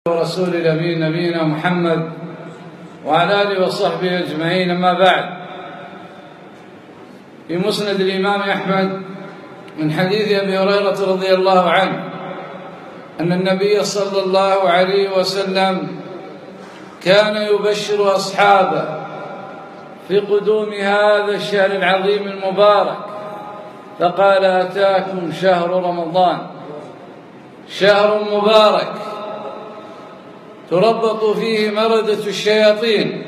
ورسول الأمين نبينا محمد وعلى آله وصحبه أجمعين. أما بعد، في مسند الإمام أحمد من حديث أبي هريرة رضي الله عنه أن النبي صلى الله عليه وسلم كان يبشر أصحابه في قدوم هذا الشهر العظيم المبارك، فقال: أتاكم شهر رمضان، شهر مبارك تربط فيه مردة الشياطين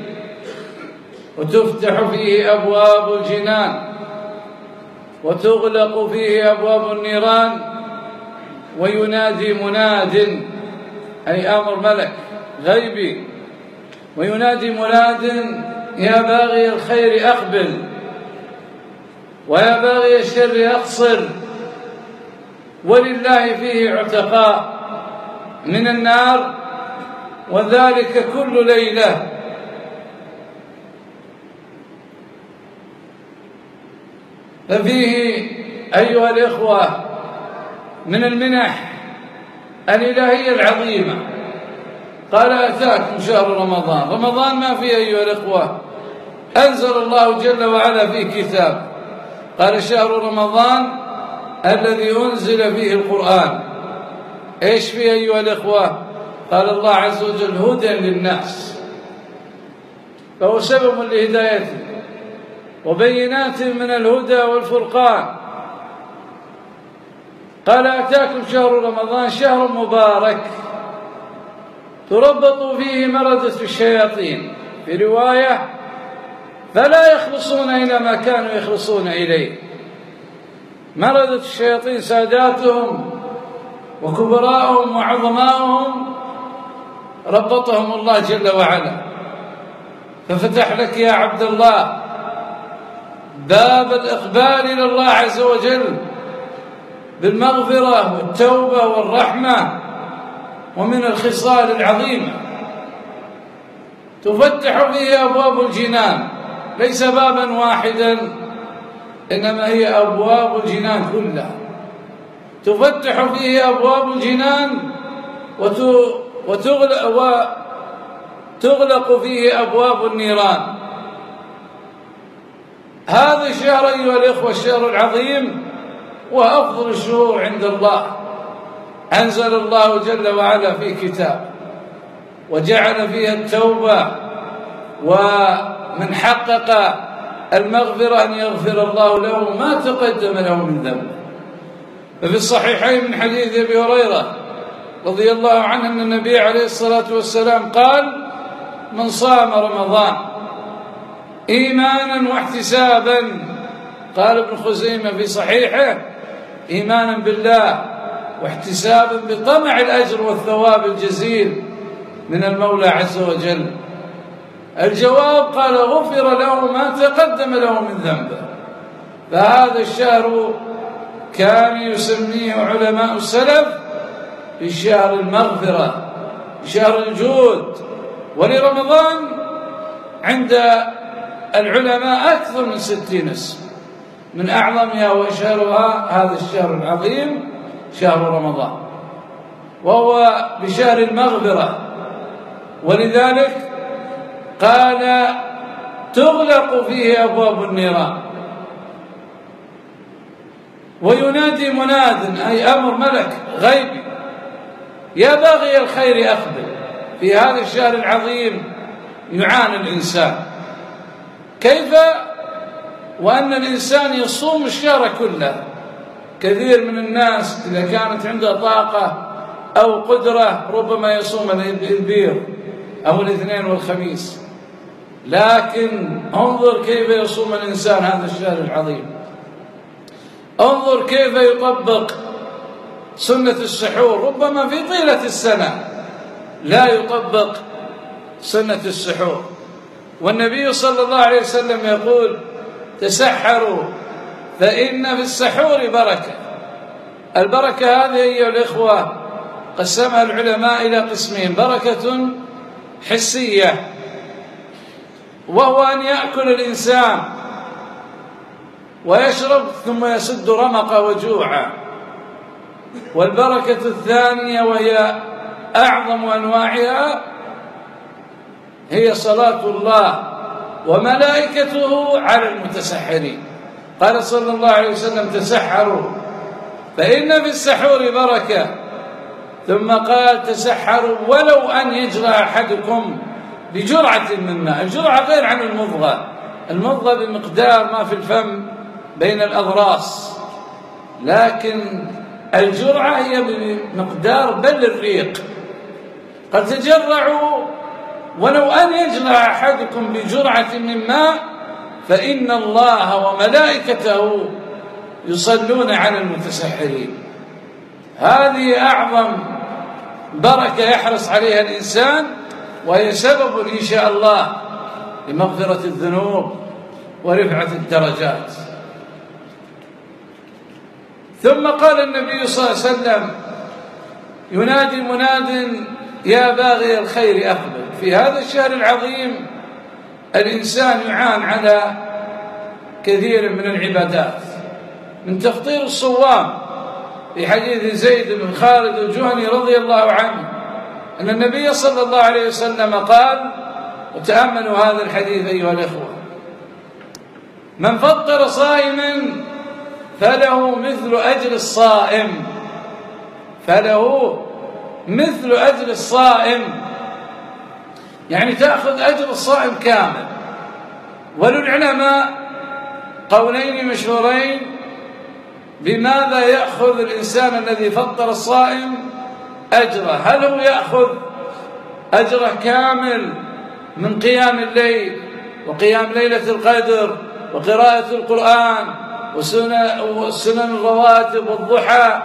وتفتح فيه أبواب الجنان وتغلق فيه أبواب النيران، وينادي مناد، أي أمر ملك غيبي، وينادي مناد: يا باغي الخير أقبل، ويا باغي الشر أقصر، ولله فيه عتقاء من النار، وذلك كل ليلة. ففيه أيها الإخوة من المنح الإلهية العظيمة. قال: أتاكم شهر رمضان. رمضان ما فيه أيها الإخوة، أنزل الله جل وعلا فيه كتاب. قال: شهر رمضان الذي أنزل فيه القرآن. إيش فيه أيها الإخوة؟ قال الله عز وجل: هدى للناس، فهو سبب لهدايته وبينات من الهدى والفرقان. قال: أتاكم شهر رمضان، شهر مبارك تربط فيه مردة الشياطين، في رواية: فلا يخلصون إلى ما كانوا يخلصون إليه. مردة الشياطين ساداتهم وكبراءهم وعظماءهم ربطهم الله جل وعلا، ففتح لك يا عبد الله باب الإقبال إلى الله عز وجل بالمغفرة والتوبة والرحمة، ومن الخصال العظيمة تفتح فيه أبواب الجنان، ليس بابا واحدا، إنما هي أبواب الجنان كلها. تفتح فيه أبواب الجنان وتغلق فيه أبواب النيران. هذا الشهر أيها الإخوة، الشهر العظيم وأفضل الشهور عند الله، أنزل الله جل وعلا في كتاب وجعل فيها التوبة، ومن حقق المغفرة أن يغفر الله له ما تقدم له من ذنبه. ففي الصحيحين من حديث أبي هريرة رضي الله عنه أن النبي عليه الصلاة والسلام قال: من صام رمضان إيمانا واحتسابا، قال ابن خزيمة في صحيحه: إيمانا بالله واحتسابا بطمع الأجر والثواب الجزيل من المولى عز وجل. الجواب: قال: غفر له ما تقدم له من ذنبه. فهذا الشهر كان يسميه علماء السلف بشهر المغفرة، بشهر الجود. ولرمضان عند العلماء أكثر من 60 اسم، من أعظمها وأشهرها هذا الشهر العظيم شهر رمضان، وهو بشهر المغفرة. ولذلك قال: تغلق فيه أبواب النيران، وينادي مناد، أي أمر ملك غيبي: يا باغي الخير أقبل. في هذا الشهر العظيم يعاني الإنسان، كيف وأن الإنسان يصوم الشهر كله؟ كثير من الناس إذا كانت عنده طاقة أو قدرة ربما يصوم البيض أو الاثنين والخميس، لكن انظر كيف يصوم الإنسان هذا الشهر العظيم. انظر كيف يطبق سنة السحور، ربما في طيلة السنة لا يطبق سنة السحور. والنبي صلى الله عليه وسلم يقول: تسحروا فإن في السحور بركة. البركة هذه أيها الإخوة قسمها العلماء إلى قسمين: بركة حسية، وهو أن يأكل الإنسان ويشرب ثم يسد رمقه وجوعه، والبركة الثانية وهي أعظم أنواعها هي صلاة الله وملائكته على المتسحرين. قال صلى الله عليه وسلم: تسحروا فإن في السحور بركة. ثم قال: تسحروا ولو أن يجرى أحدكم بجرعة من ماء. الجرعة غير عن المضغة. المضغة بمقدار ما في الفم بين الأضراس، لكن الجرعة هي بمقدار بل الريق. قد تجرعوا ولو أن يجرى أحدكم بجرعة من ماء فإن الله وملائكته يصلون على المتسحرين. هذه أعظم بركة يحرص عليها الإنسان، وهي سبب إن شاء الله لمغفرة الذنوب ورفعة الدرجات. ثم قال النبي صلى الله عليه وسلم: ينادي مناد يا باغي الخير أقبل. في هذا الشهر العظيم الإنسان يعان على كثير من العبادات، من تفطير الصوام في حديث زيد بن خالد الجهني رضي الله عنه أن النبي صلى الله عليه وسلم قال، وتأملوا هذا الحديث أيها الإخوة: من فطر صائما فله مثل أجر الصائم، فله مثل أجر الصائم، يعني تأخذ أجر الصائم كامل. وللعلماء قولين مشهورين بماذا يأخذ الإنسان الذي فطر الصائم أجره. هل هو يأخذ أجره كامل من قيام الليل وقيام ليلة القدر وقراءة القرآن وسنن الرواتب والضحى؟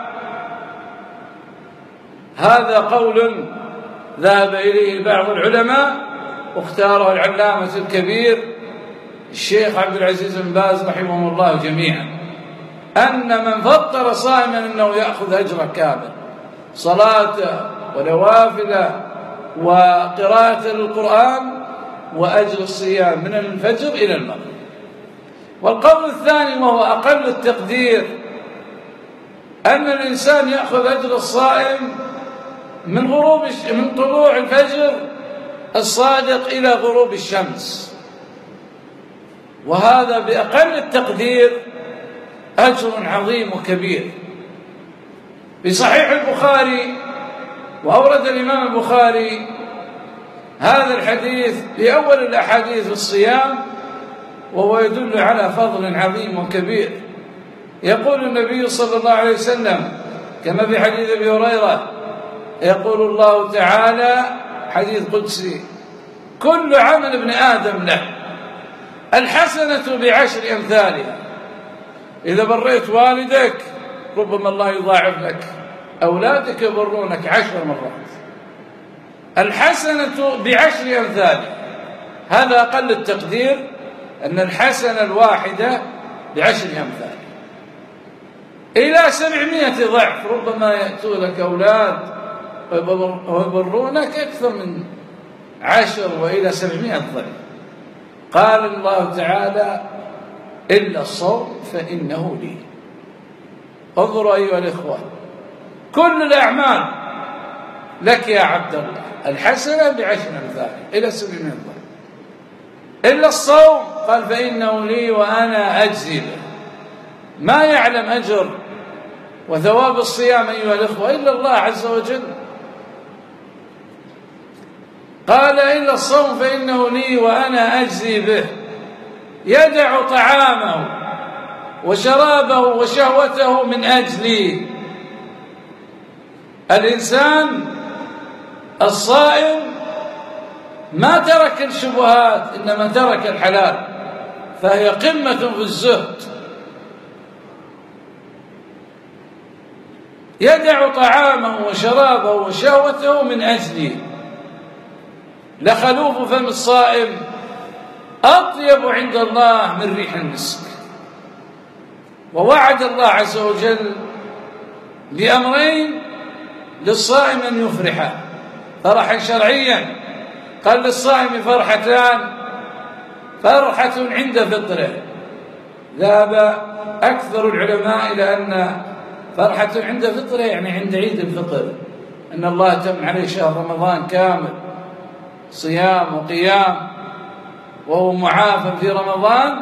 هذا قول ذهب إليه بعض العلماء، واختاره العلامة الكبير الشيخ عبد العزيز بن باز رحمه الله جميعا، أن من فطر صائما أنه يأخذ أجره كامل، صلاته ونوافله وقراءة القرآن وأجر الصيام من الفجر إلى المغرب. والقول الثاني وهو أقل التقدير أن الإنسان يأخذ أجر الصائم من طلوع الفجر الصادق إلى غروب الشمس، وهذا بأقل التقدير أجر عظيم وكبير. في صحيح البخاري، وأورد الإمام البخاري هذا الحديث لأول الأحاديث في الصيام، وهو يدل على فضل عظيم وكبير. يقول النبي صلى الله عليه وسلم كما في حديث أبي هريرة، يقول الله تعالى حديث قدسي: كل عمل ابن آدم له، الحسنة بعشر أمثالها. إذا بريت والدك ربما الله يضاعف لك، أولادك يبرونك 10 مرات. الحسنة بعشر أمثالها، هذا أقل التقدير، أن الحسنة الواحدة بعشر أمثالها إلى 700 ضعف. ربما يأتوا لك أولاد ويبرونك أكثر من 10 وإلى 700 ضعف. قال الله تعالى: إلا الصوم فإنه لي. انظروا أيها الإخوة، كل الأعمال لك يا عبد الله، الحسنة بعشر أمثالها إلى 700 ضعف. إلا الصوم قال: فإنه لي وأنا أجزي به. ما يعلم أجر وثواب الصيام أيها الإخوة إلا الله عز وجل. قال: إلا الصوم فإنه لي وأنا أجزي به. يدع طعامه وشرابه وشهوته من أجلي. الإنسان الصائم ما ترك الشبهات، إنما ترك الحلال، فهي قمة في الزهد. يدع طعامه وشرابه وشهوته من أجلي. لخلوف فم الصائم أطيب عند الله من ريح المسك. ووعد الله عز وجل بأمرين للصائم أن يفرحا: فرحا شرعيا، قال للصائم فرحتان: فرحة عند فطره. ذهب أكثر العلماء إلى أن فرحة عند فطره يعني عند عيد الفطر، إن الله تم عليه شهر رمضان كامل صيام وقيام وهو معافى في رمضان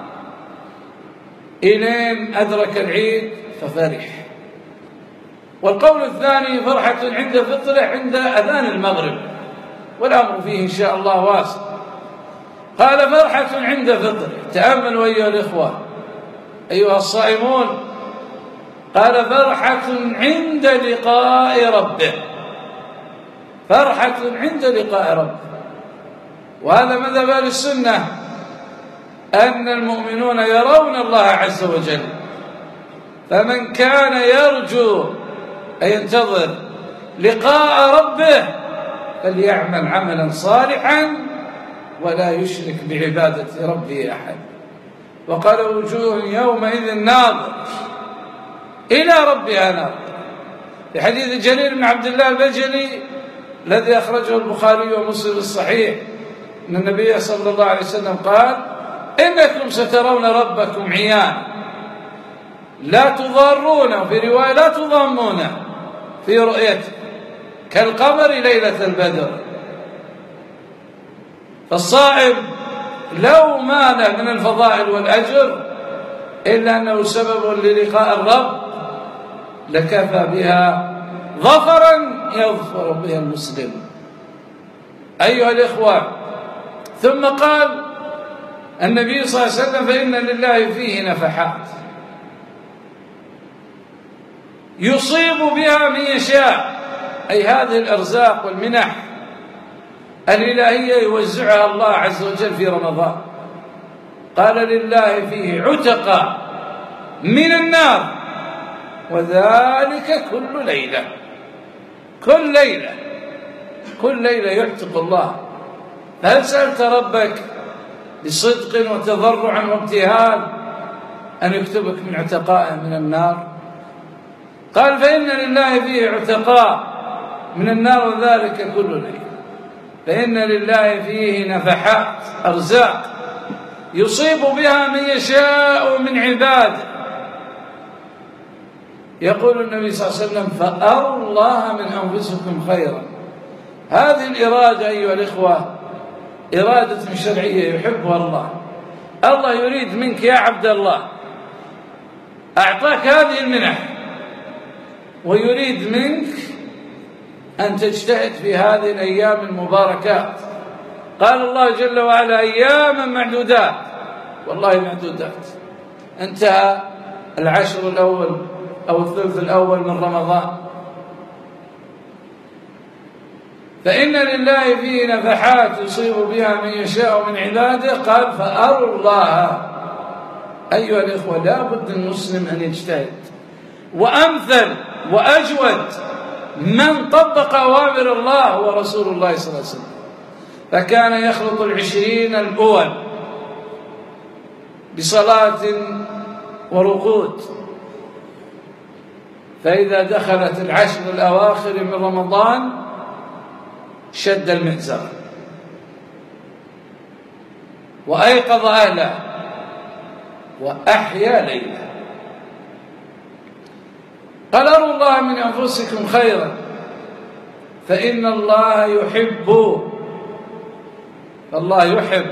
إلين أدرك العيد ففرح. والقول الثاني فرحة عند فطره عند أذان المغرب، والأمر فيه إن شاء الله واسع. قال فرحة عند فطره، تأملوا أيها الإخوة أيها الصائمون، قال فرحة عند لقاء ربه، فرحة عند لقاء ربه. وهذا مذهب أهل السنة، أن المؤمنون يرون الله عز وجل، فمن كان يرجو أي ينتظر لقاء ربه فليعمل عملا صالحا ولا يشرك بعبادة ربه أحد. وقال وجوه يومئذ ناظر إلى ربها ناظر، في حديث جرير بن عبد الله البجلي الذي أخرجه البخاري ومسلم الصحيح أن النبي صلى الله عليه وسلم قال إنكم سترون ربكم عيانا لا تضارون، في رواية لا تضامون في رؤيته كالقمر ليلة البدر. فالصائم لو ما له من الفضائل والأجر إلا أنه سبب للقاء الرب لكفى بها ظفرا يظفر بها المسلم. أيها الإخوة، ثم قال النبي صلى الله عليه وسلم فإن لله فيه نفحات يصيب بها من يشاء، أي هذه الأرزاق والمنح الإلهية يوزعها الله عز وجل في رمضان. قال لله فيه عتق من النار، وذلك كل ليلة، كل ليلة، كل ليلة يعتق الله. هل سألت ربك بصدق وتضرع وابتهال أن يكتبك من عتقاء من النار؟ قال فإن لله فيه عتقاء من النار، وذلك كل ليلة. فإن لله فيه نفحات أرزاق يصيب بها من يشاء من عباده. يقول النبي صلى الله عليه وسلم فأروا الله من أنفسكم خيرا. هذه الإرادة أيها الإخوة إرادة شرعية يحبها الله. الله يريد منك يا عبد الله، أعطاك هذه المنح، ويريد منك أن تجتهد في هذه الأيام المباركات. قال الله جل وعلا أياما معدودات، والله معدودات. انتهى العشر الأول أو الثلث الأول من رمضان. فإن لله فيه نفحات يصيب بها من يشاء من عباده. قال فأروا الله. أيها الإخوة لا بد المسلم أن يجتهد، وأمثل وأجود من طبق أوامر الله هو رسول الله صلى الله عليه وسلم، فكان يخلط 20 الأول بصلاة ورقود، فإذا دخلت العشر الأواخر من رمضان شد المئزر وأيقظ أهله وأحيا ليله. قال أروا الله من أنفسكم خيرا فإن الله يحب، الله يحب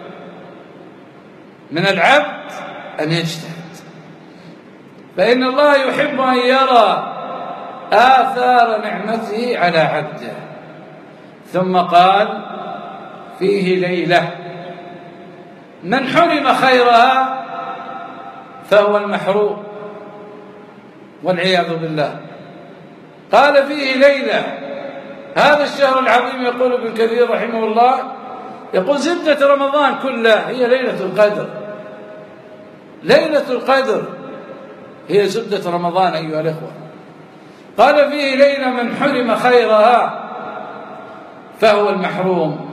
من العبد أن يجتهد، فإن الله يحب أن يرى آثار نعمته على عبده. ثم قال فيه ليلة من حرم خيرها فهو المحروم والعياذ بالله. قال فيه ليلة، هذا الشهر العظيم يقول ابن كثير رحمه الله يقول زبدة رمضان كلها هي ليلة القدر. ليلة القدر هي زبدة رمضان أيها الأخوة. قال فيه ليلة من حرم خيرها فهو المحروم.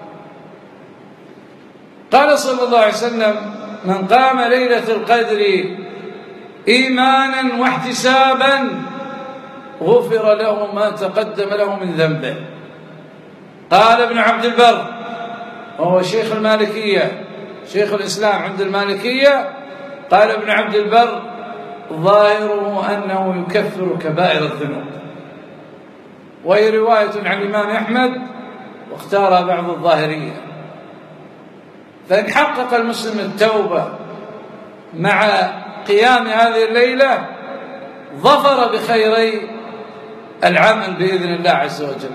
قال صلى الله عليه وسلم من قام ليلة القدر إيمانا واحتسابا غفر له ما تقدم له من ذنبه. قال ابن عبد البر وهو شيخ المالكية شيخ الإسلام عند المالكية، قال ابن عبد البر ظاهره أنه يكفر كبائر الذنوب. وهي رواية عن الإمام أحمد واختارها بعض الظاهرية. فإن حقق المسلم التوبة مع قيام هذه الليلة ظفر بخيري العمل بإذن الله عز وجل.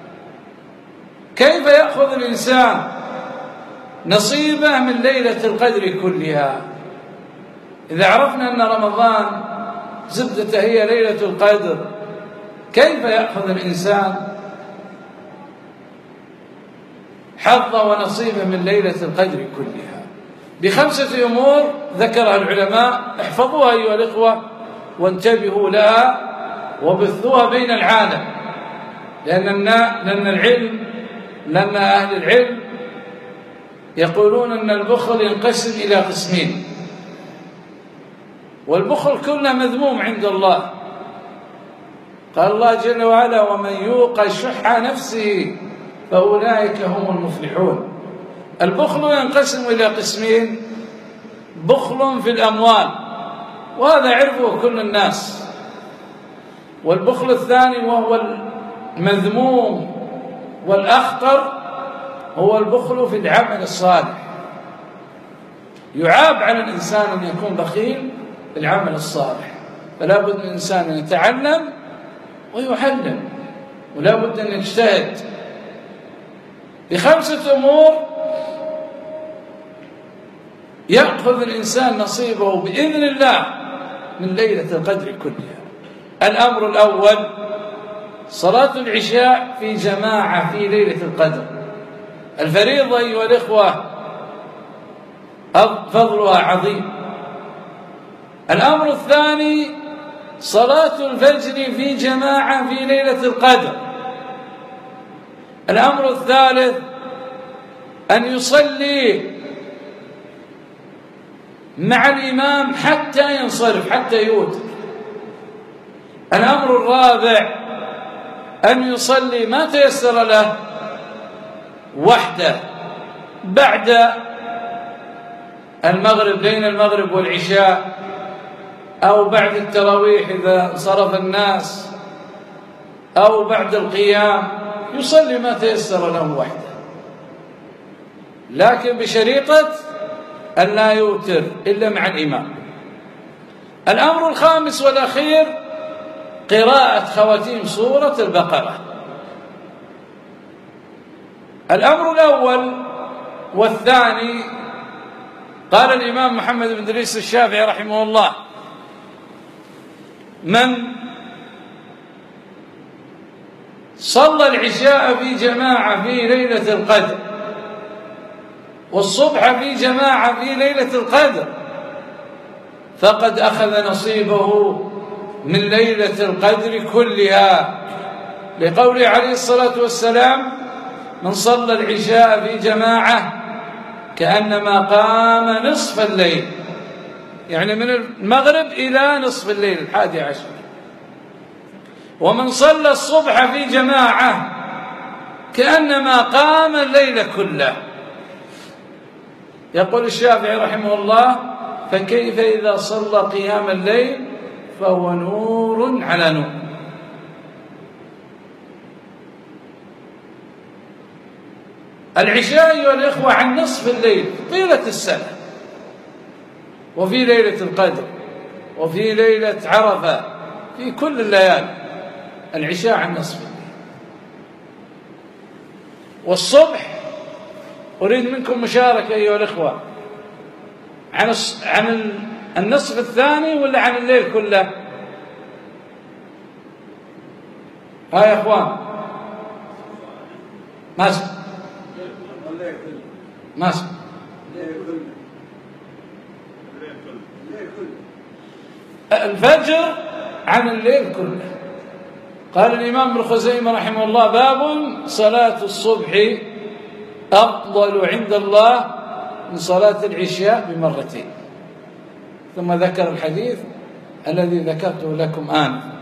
كيف يأخذ الإنسان نصيبه من ليلة القدر كلها؟ إذا عرفنا أن رمضان زبدته هي ليلة القدر، كيف يأخذ الإنسان حظه ونصيبه من ليلة القدر كلها؟ ب5 أمور ذكرها العلماء، احفظوها أيها الإخوة وانتبهوا لها وبثوها بين العالم، لأن أهل العلم يقولون أن البخل ينقسم إلى قسمين، والبخل كله مذموم عند الله. قال الله جل وعلا: ومن يوق شح نفسه فأولئك هم المفلحون. البخل ينقسم إلى قسمين: بخل في الأموال، وهذا عرفه كل الناس، والبخل الثاني وهو المذموم والأخطر هو البخل في العمل الصالح. يعاب على الإنسان أن يكون بخيل في العمل الصالح، فلا بد من الإنسان أن يتعلم ويعلم، ولا بد أن يجتهد. ب5 أمور يأخذ الإنسان نصيبه بإذن الله من ليلة القدر كلها. الأمر الأول: صلاة العشاء في جماعة في ليلة القدر. الفريضة أيها الإخوة فضلها عظيم. الأمر الثاني: صلاة الفجر في جماعة في ليلة القدر. الأمر الثالث: أن يصلي مع الإمام حتى ينصرف، حتى يوتر. الأمر الرابع: أن يصلي ما تيسر له وحده بعد المغرب، بين المغرب والعشاء، أو بعد التراويح إذا انصرف الناس، أو بعد القيام، يصلي ما تيسر له وحده، لكن بشريطة أن لا يوتر إلا مع الإمام. الأمر الخامس والأخير: قراءة خواتيم سورة البقرة. الأمر الأول والثاني، قال الإمام محمد بن إدريس الشافعي رحمه الله: من صلى العشاء في جماعة في ليلة القدر والصبح في جماعة في ليلة القدر فقد أخذ نصيبه من ليلة القدر كلها، لقوله عليه الصلاة والسلام: من صلى العشاء في جماعة كأنما قام نصف الليل، يعني من المغرب إلى نصف الليل 11. ومن صلى الصبح في جماعة كأنما قام الليل كله. يقول الشافعي رحمه الله: فكيف إذا صلى قيام الليل فهو نور على نور. العشاء أيها الإخوة عن نصف الليل طيلة السنة، وفي ليلة القدر، وفي ليلة عرفة، في كل الليالي العشاء عن نصف الليل. والصبح أريد منكم مشاركة أيها الإخوة، عن النصف الثاني ولا عن الليل كله؟ ها يا إخوان، ماسك الفجر عن الليل كله. قال الإمام ابن خزيمة رحمه الله: باب صلاة الصبح أفضل عند الله من صلاة العشاء ب2. ثم ذكر الحديث الذي ذكرته لكم آنفا.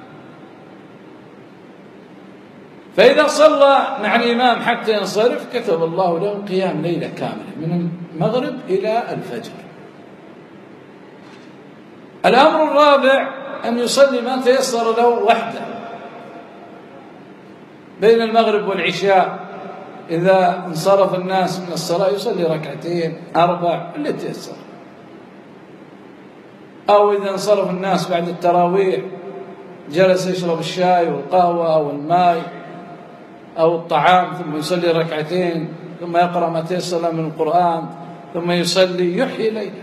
فإذا صلى مع الإمام حتى ينصرف كتب الله له قيام ليلة كاملة من المغرب إلى الفجر. الأمر الرابع: أن يصلي ما تيسر له وحده، بين المغرب والعشاء إذا انصرف الناس من الصلاة يصلي ركعتين 4 اللي تيسر، أو إذا انصرف الناس بعد التراويح جلس يشرب الشاي والقهوة أو الماء أو الطعام ثم يصلي ركعتين ثم يقرأ ما تيسر من القرآن ثم يصلي يحيي ليله.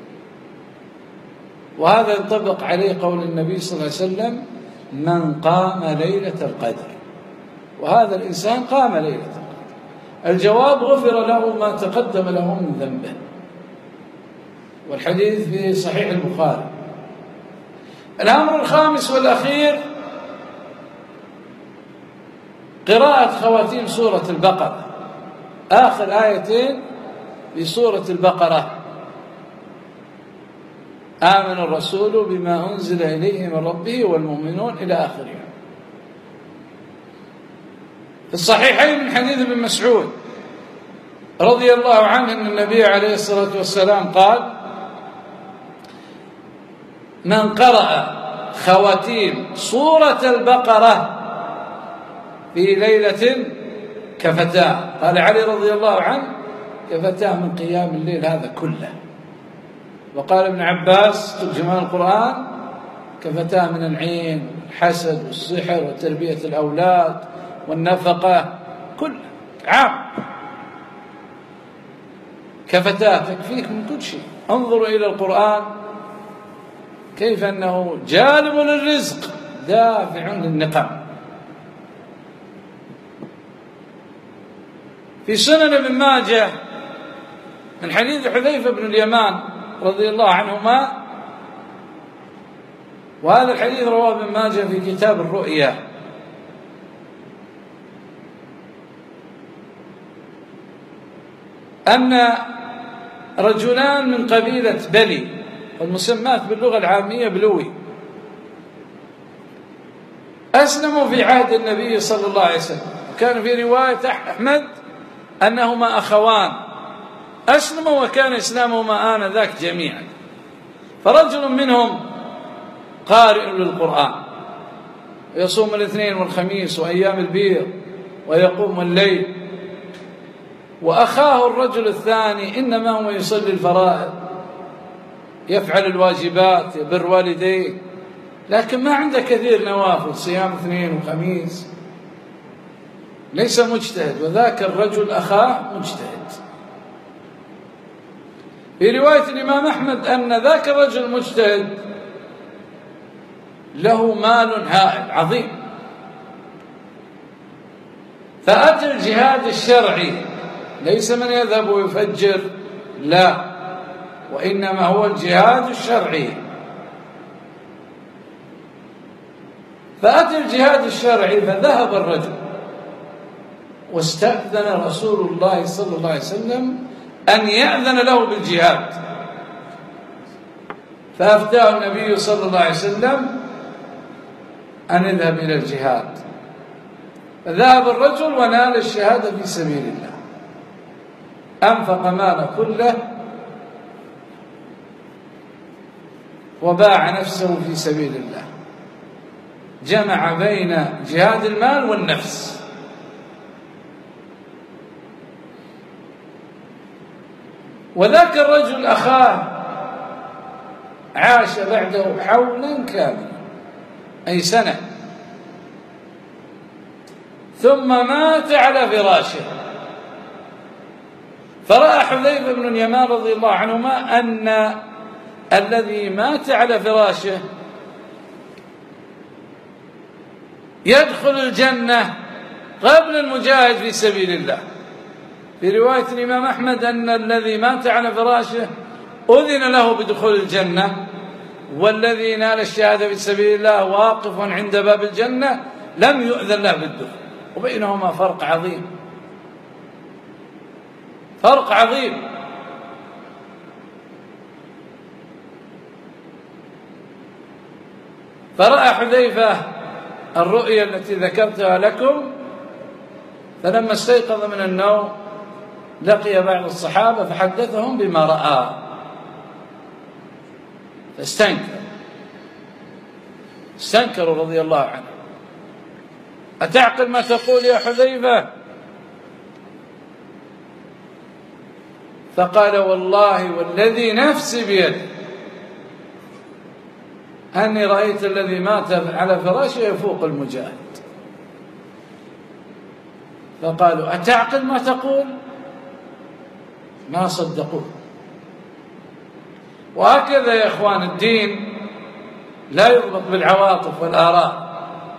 وهذا ينطبق عليه قول النبي صلى الله عليه وسلم: من قام ليلة القدر. وهذا الإنسان قام ليلة القدر، الجواب: غفر له ما تقدم له من ذنبه. والحديث في صحيح البخاري. الأمر الخامس والأخير قراءة خواتيم سورة البقرة، آخر آيتين في سورة البقرة: آمن الرسول بما أنزل إليه من ربه والمؤمنون إلى آخره. في الصحيحين من حديث ابن مسعود رضي الله عنه أن النبي عليه الصلاة والسلام قال: من قرأ خواتيم سورة البقرة في ليلة كفتاه، قال علي رضي الله عنه: كفتاه من قيام الليل هذا كله. وقال ابن عباس ترجمان القرآن: كفتاه من العين والحسد والسحر وتربية الأولاد والنفقة، كل عام كفتاه تكفيك من كل شيء. انظروا إلى القرآن كيف أنه جالب للرزق دافع للنقم. في سنن ابن ماجه من حديث حذيفة بن اليمان رضي الله عنهما، وهذا الحديث رواه ابن ماجه في كتاب الرؤيا، أن رجلان من قبيلة بلي، والمسمات باللغة العامية بلوي، أسلموا في عهد النبي صلى الله عليه وسلم. كان في رواية أحمد أنهما أخوان أسلموا وكان إسلامهما آنذاك جميعا. فرجل منهم قارئ للقرآن يصوم الاثنين والخميس وأيام البيض ويقوم الليل، وأخاه الرجل الثاني إنما هو يصلي الفرائض، يفعل الواجبات، يبر والديه، لكن ما عنده كثير نوافل، صيام اثنين وخميس، ليس مجتهد. وذاك الرجل أخاه مجتهد. في رواية الإمام أحمد أن ذاك الرجل المجتهد له مال هائل عظيم، فأتى الجهاد الشرعي، ليس من يذهب ويفجر، لا، وإنما هو الجهاد الشرعي. فأتى الجهاد الشرعي، فذهب الرجل واستأذن رسول الله صلى الله عليه وسلم أن يأذن له بالجهاد، فأفتاه النبي صلى الله عليه وسلم أن يذهب إلى الجهاد. فذهب الرجل ونال الشهادة في سبيل الله، أنفق ماله كله وباع نفسه في سبيل الله، جمع بين جهاد المال والنفس. وذاك الرجل أخاه عاش بعده حولا كاملا، أي سنة، ثم مات على فراشه. فرأى حذيفة بن اليمان رضي الله عنهما أن الذي مات على فراشه يدخل الجنة قبل المجاهد في سبيل الله. في رواية الإمام أحمد أن الذي مات على فراشه أذن له بدخول الجنة، والذي نال الشهادة في سبيل الله واقف عند باب الجنة لم يؤذن له بالدخول، وبينهما فرق عظيم، فرق عظيم. فرأى حذيفة الرؤيا التي ذكرتها لكم، فلما استيقظ من النوم لقي بعض الصحابة فحدثهم بما رأى، فاستنكروا رضي الله عنه. أتعقل ما تقول يا حذيفة؟ فقال والله والذي نفسي بيده أني رأيت الذي مات على فراشه يفوق المجاهد. فقالوا أتعقل ما تقول؟ ما صدقوه. وهكذا يا إخوان الدين لا يضبط بالعواطف والآراء،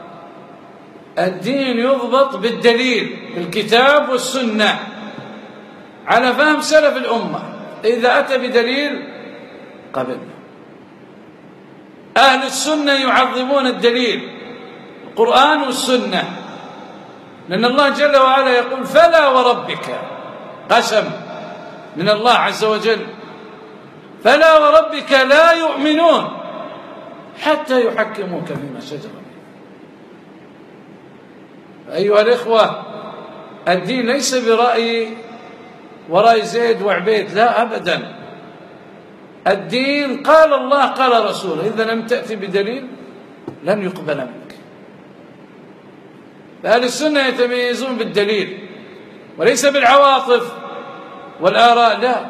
الدين يضبط بالدليل، بالكتاب والسنة على فهم سلف الأمة. إذا أتى بدليل قبلنا. أهل السنة يعظمون الدليل، القرآن والسنة، لأن الله جل وعلا يقول فلا وربك، قسم من الله عز وجل، فلا وربك لا يؤمنون حتى يحكموك فيما شجر بينهم. أيها الإخوة، الدين ليس برأي ورأي زيد وعبيد، لا أبدا. الدين قال الله قال رسوله، إذا لم تأتي بدليل لن يقبل منك. فأهل السنة يتميزون بالدليل وليس بالعواطف والآراء، لا.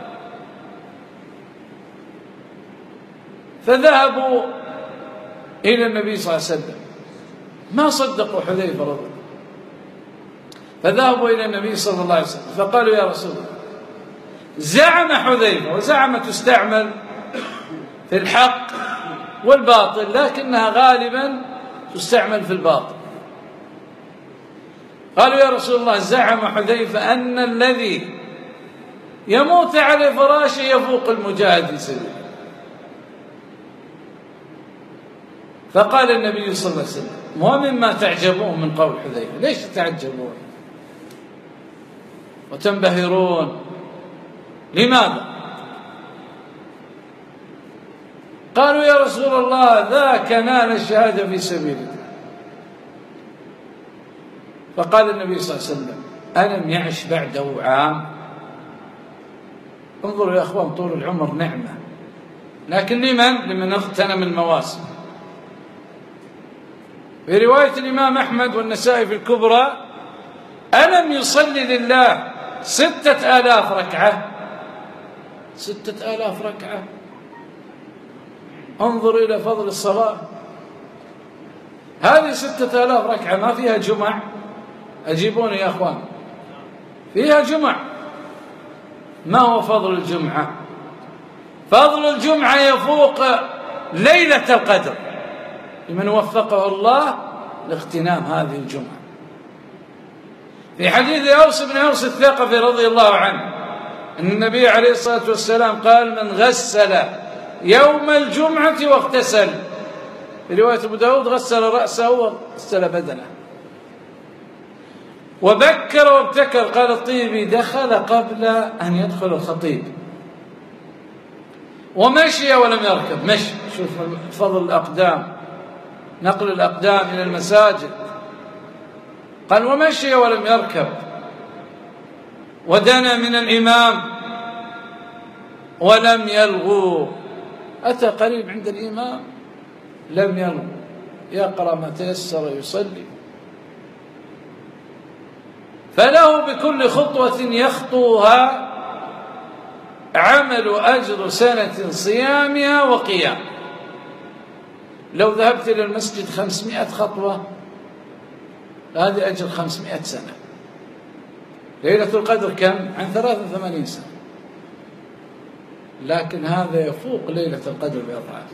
فذهبوا إلى النبي صلى الله عليه وسلم، ما صدقوا حذيفة رضي الله، فذهبوا إلى النبي صلى الله عليه وسلم فقالوا يا رسول الله، زعم حذيفة، وزعم تستعمل في الحق والباطل، لكنها غالبا تستعمل في الباطل. قالوا يا رسول الله زعم حذيفة أن الذي يموت على فراشه يفوق المجاهد في سبيل الله. فقال النبي صلى الله عليه وسلم ومما تعجبون من قول حذيفة، ليش تتعجبون وتنبهرون؟ لماذا؟ قالوا يا رسول الله ذاك نال الشهادة في سبيل الله. فقال النبي صلى الله عليه وسلم ألم يعش بعده عام؟ انظروا يا أخوان، طول العمر نعمة، لكن لمن اغتنم المواسم. في رواية الإمام أحمد والنسائي في الكبرى ألم يصلي لله 6000 ركعة؟ 6000 ركعة. انظروا إلى فضل الصلاة. هذه 6000 ركعة ما فيها جمع؟ أجيبوني يا أخوان، فيها جمع. ما هو فضل الجمعة؟ فضل الجمعة يفوق ليلة القدر لمن وفقه الله لاغتنام هذه الجمعة. في حديث أوس بن أوس الثقفي رضي الله عنه أن النبي عليه الصلاة والسلام قال من غسل يوم الجمعة واغتسل، في رواية أبو داود غسل رأسه واغسل بدنه، وبكر وابتكر، قال الطيبي دخل قبل أن يدخل الخطيب، ومشي ولم يركب، مشي. شوف فضل الأقدام، نقل الأقدام إلى المساجد. قال ومشي ولم يركب، ودنا من الإمام ولم يلغو، أتى قريب عند الإمام لم يلغو، يقرأ ما تيسر يصلي. فله بكل خطوة يخطوها عمل أجر سنة صيامها وقيام. لو ذهبت إلى المسجد 500 خطوة هذه أجر 500 سنة. ليلة القدر كم؟ عن 83 سنة، لكن هذا يفوق ليلة القدر بأضعاف.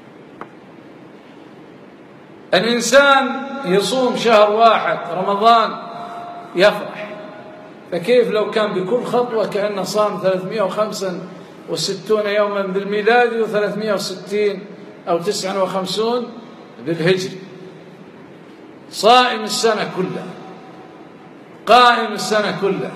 الإنسان يصوم شهر واحد رمضان يفرح، فكيف لو كان بكل خطوة كأنه صام 365 يوما بالميلاد و360 أو 59 بالهجري، صائم السنة كلها، قائم السنة كلها.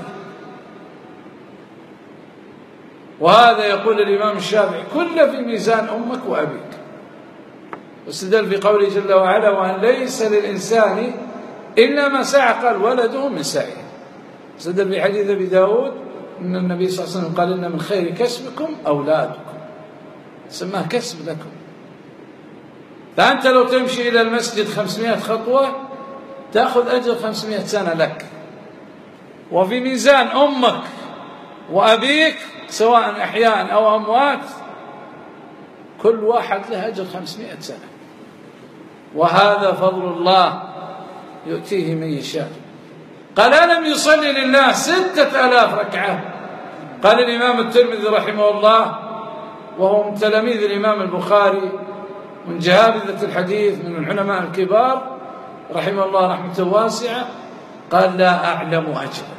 وهذا يقول الإمام الشافعي كل في ميزان أمك وأبيك، واستدل في قوله جل وعلا وأن ليس للإنسان إلا ما سعى، قال ولده من سعيه. استدل في حديث أبي داود أن النبي صلى الله عليه وسلم قال إن من خير كسبكم أولادكم، سماه كسب لكم. فأنت لو تمشي إلى المسجد 500 خطوة تأخذ أجر 500 سنة لك. وفي ميزان أمك وأبيك سواء أحياء أو أموات كل واحد له أجر 500 سنة. وهذا فضل الله يؤتيه من يشاء. قال ألم يصلي لله 6000 ركعة. قال الإمام الترمذي رحمه الله وهو من تلاميذ الإمام البخاري من جهابذة الحديث من العلماء الكبار رحمه الله رحمة واسعة، قال لا أعلم أجرا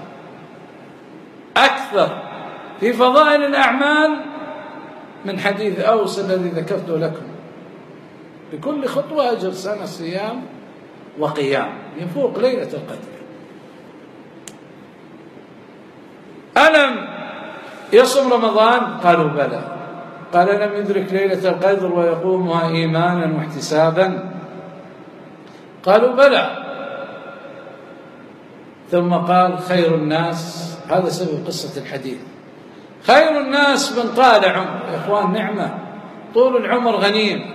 أكثر في فضائل الأعمال من حديث أوس الذي ذكرته لكم. بكل خطوة أجر سنة صيام وقيام يفوق ليلة القدر. ألم يصم رمضان؟ قالوا بلى. قال لم يدرك ليلة القدر ويقومها إيمانا واحتسابا؟ قالوا بلى. ثم قال خير الناس، هذا سبب قصة الحديث، خير الناس من طال عمر. يا إخوان نعمة، طول العمر غنيم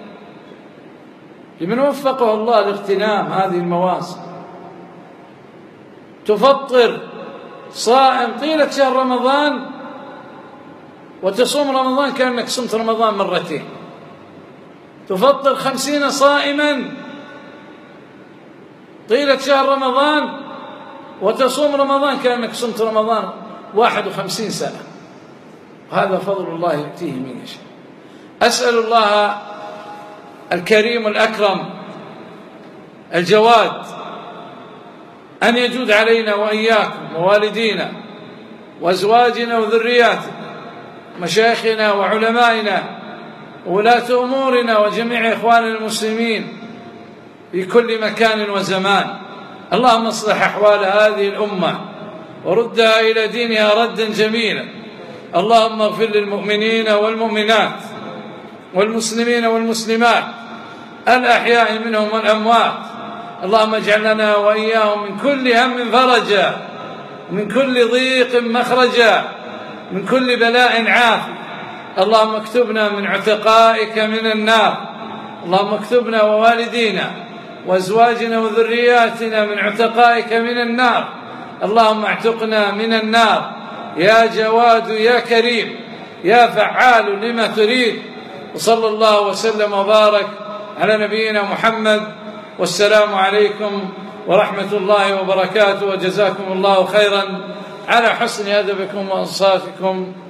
لمن وفقه الله لاغتنام هذه المواسم. تفطر صائم طيلة شهر رمضان وتصوم رمضان كأنك صمت رمضان مرتين. تفطر 50 صائما طيلة شهر رمضان وتصوم رمضان كأنك صمت رمضان 51 سنة. هذا فضل الله يأتيه من يشاء. أسأل الله الكريم الأكرم الجواد أن يجود علينا وإياكم ووالدينا وأزواجنا وذرياتنا مشايخنا وعلمائنا وولاة أمورنا وجميع إخواننا المسلمين في كل مكان وزمان. اللهم اصلح أحوال هذه الأمة وردها إلى دينها ردا جميلا. اللهم اغفر للمؤمنين والمؤمنات والمسلمين والمسلمات الأحياء منهم والأموات. اللهم اجعل لنا وإياهم من كل هم فرجا، من كل ضيق مخرجا، من كل بلاء عافية. اللهم اكتبنا من عتقائك من النار. اللهم اكتبنا ووالدينا وازواجنا وذرياتنا من عتقائك من النار. اللهم اعتقنا من النار يا جواد يا كريم يا فعال لما تريد. وصلى الله وسلم وبارك على نبينا محمد، والسلام عليكم ورحمة الله وبركاته، وجزاكم الله خيرا على حسن أدبكم وإنصاتكم.